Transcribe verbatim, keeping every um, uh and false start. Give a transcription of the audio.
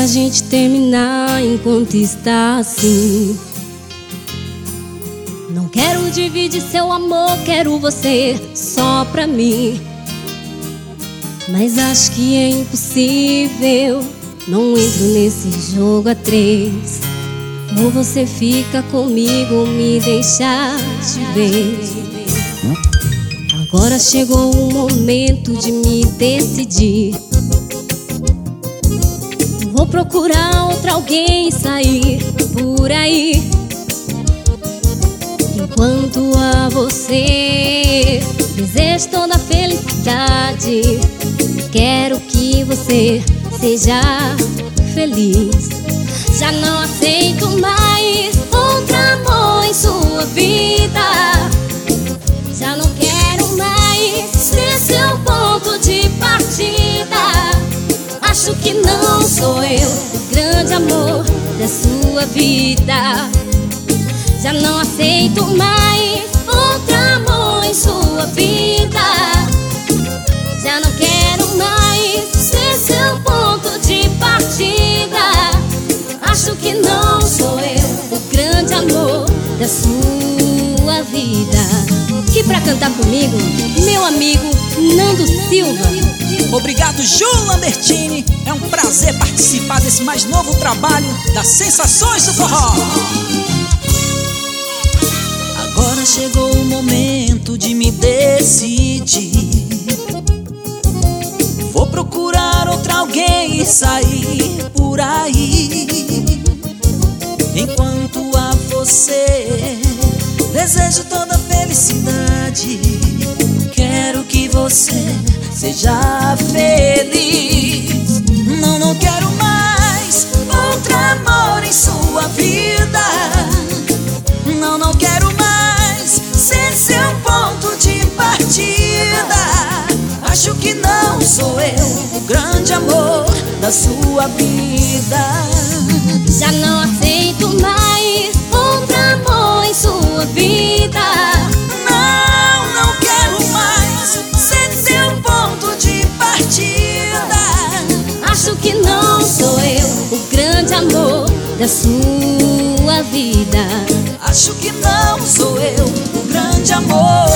gente terminar enquanto está assim. Não quero dividir seu amor, quero você só pra mim. Mas acho que é impossível, não entro nesse jogo a três. Ou você fica comigo ou me deixa de vez. Agora chegou o momento de me decidir. Vou procurar outra alguém e sair por aí. Enquanto a você desejo toda a felicidade. Quero que você seja feliz. Já não aceito mais outro amor em sua vida. Já não quero mais ser seu ponto de partida. Acho que não sou eu o grande amor da sua vida. Já não aceito mais outro amor em sua vida. Já não quero mais ser seu ponto de partida. Acho que não sou eu o grande amor da sua vida. Que pra cantar comigo, meu amigo Nando Silva. Obrigado, Ju Lambertini. É um prazer participar desse mais novo trabalho das Sensações do Forró. Agora chegou o momento de me decidir. Vou procurar outra alguém e sair por aí. Enquanto a você desejo toda a felicidade. Quero que você seja feliz. Não, não quero mais outro amor em sua vida. Não, não quero mais ser seu ponto de partida. Acho que não sou eu o grande amor da sua vida. Já não aceito mais outro amor em sua vida. Não, não quero mais ser seu ponto de partida. Acho que não sou eu o grande amor da sua vida. Acho que não sou eu o grande amor